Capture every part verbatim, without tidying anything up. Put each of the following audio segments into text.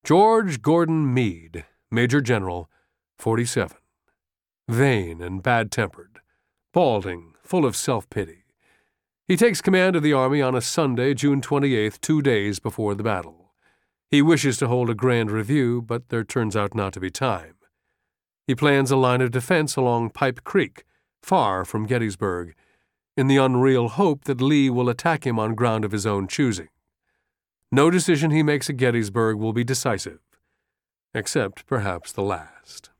George Gordon Meade, Major General, forty-seven. Vain and bad-tempered, balding, full of self-pity. He takes command of the army on a Sunday, June twenty-eighth, two days before the battle. He wishes to hold a grand review, but there turns out not to be time. He plans a line of defense along Pipe Creek, far from Gettysburg, in the unreal hope that Lee will attack him on ground of his own choosing. No decision he makes at Gettysburg will be decisive, except perhaps the last.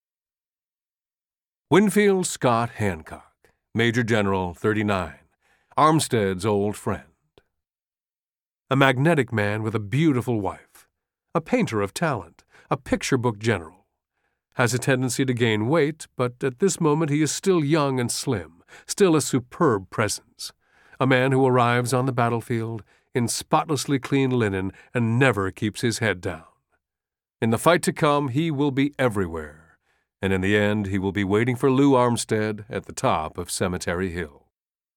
Winfield Scott Hancock, Major General, thirty-nine, Armstead's old friend. A magnetic man with a beautiful wife, a painter of talent, a picture book general. Has a tendency to gain weight, but at this moment he is still young and slim, still a superb presence. A man who arrives on the battlefield in spotlessly clean linen and never keeps his head down. In the fight to come, he will be everywhere, and in the end he will be waiting for Lew Armstead at the top of Cemetery Hill.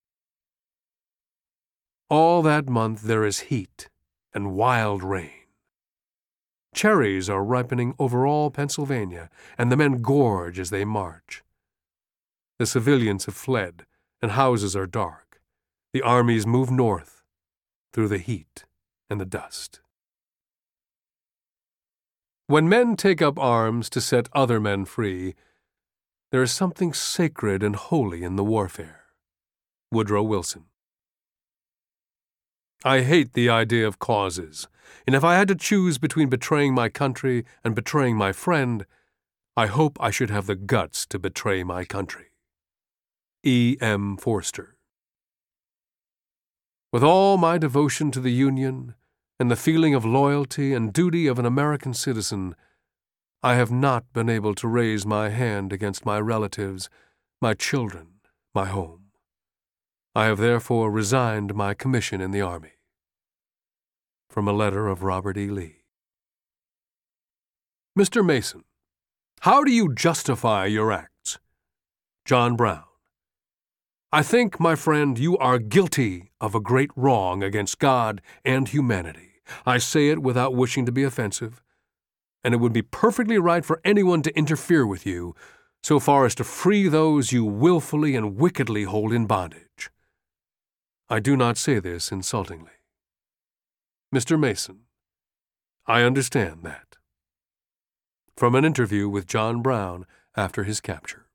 All that month there is heat and wild rain. Cherries are ripening over all Pennsylvania, and the men gorge as they march. The civilians have fled, and houses are dark. The armies move north, through the heat and the dust. When men take up arms to set other men free, there is something sacred and holy in the warfare. Woodrow Wilson. I hate the idea of causes, and if I had to choose between betraying my country and betraying my friend, I hope I should have the guts to betray my country. E. M. Forster. With all my devotion to the Union and the feeling of loyalty and duty of an American citizen, I have not been able to raise my hand against my relatives, my children, my home. I have therefore resigned my commission in the Army. From a letter of Robert E. Lee. Mister Mason, how do you justify your acts? John Brown. I think, my friend, you are guilty of a great wrong against God and humanity. I say it without wishing to be offensive, and it would be perfectly right for anyone to interfere with you so far as to free those you willfully and wickedly hold in bondage. I do not say this insultingly. Mister Mason, I understand that. From an interview with John Brown after his capture.